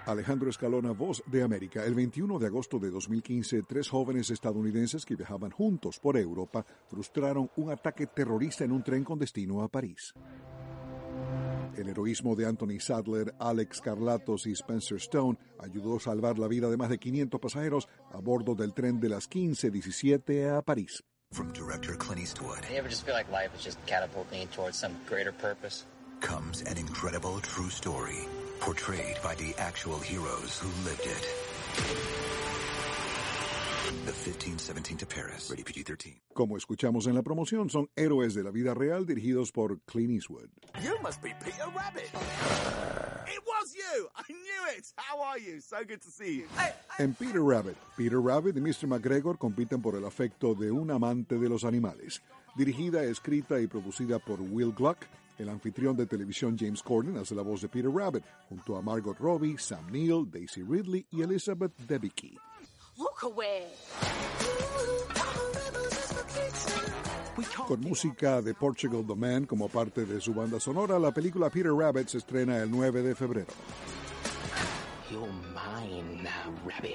Alejandro Escalona, Voz de América. El 21 de agosto de 2015, 3 jóvenes estadounidenses que viajaban juntos por Europa frustraron un ataque terrorista en un tren con destino a París. El heroísmo de Anthony Sadler, Alex Carlatos y Spencer Stone ayudó a salvar la vida de más de 500 pasajeros a bordo del tren de las 15:17 a París. From director Clint Eastwood. You ever just feel like life is just catapulting you towards some greater purpose? Comes an incredible true story, portrayed by the actual heroes who lived it. The 1517 to Paris, rated PG-13. Como escuchamos en la promoción, son héroes de la vida real dirigidos por Clint Eastwood. You must be Peter Rabbit. It was you. I knew it. How are you? So good to see you. En Peter Rabbit y Mr. McGregor compiten por el afecto de un amante de los animales. Dirigida, escrita y producida por Will Gluck, el anfitrión de televisión James Corden hace la voz de Peter Rabbit, junto a Margot Robbie, Sam Neill, Daisy Ridley y Elizabeth Debicki. Look away. Con música de Portugal The Man como parte de su banda sonora, la película Peter Rabbit se estrena el 9 de febrero. You're mine now, Rabbit.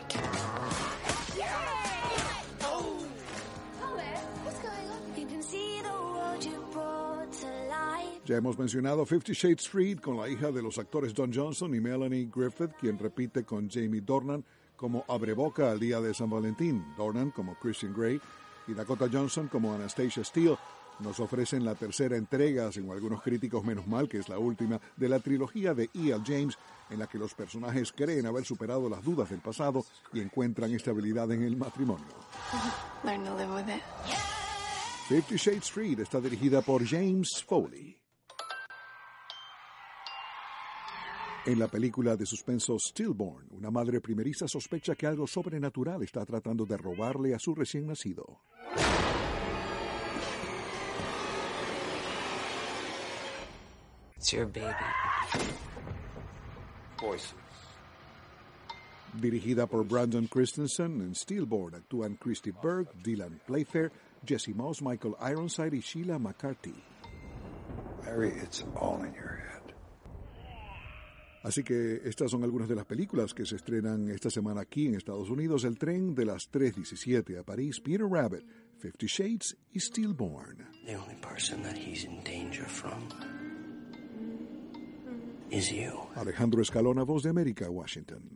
Ya hemos mencionado 50 Shades Street con la hija de los actores Don Johnson y Melanie Griffith, quien repite con Jamie Dornan como abreboca al día de San Valentín, Dornan como Christian Grey y Dakota Johnson como Anastasia Steele. Nos ofrecen la tercera entrega, según algunos críticos, menos mal que es la última, de la trilogía de E.L. James, en la que los personajes creen haber superado las dudas del pasado y encuentran estabilidad en el matrimonio. Learn to live with it. 50 Shades Street está dirigida por James Foley. En la película de suspenso Stillborn, una madre primeriza sospecha que algo sobrenatural está tratando de robarle a su recién nacido. It's your baby. Voices. Dirigida por Brandon Christensen, en Stillborn actúan Christy Berg, Dylan Playfair, Jesse Moss, Michael Ironside y Sheila McCarthy. Larry, it's all in your head. Así que estas son algunas de las películas que se estrenan esta semana aquí en Estados Unidos. El tren de las 3:17 a París, Peter Rabbit, 50 Shades y Stillborn. The only person that he's in danger from is you. Alejandro Escalona, Voz de América, Washington.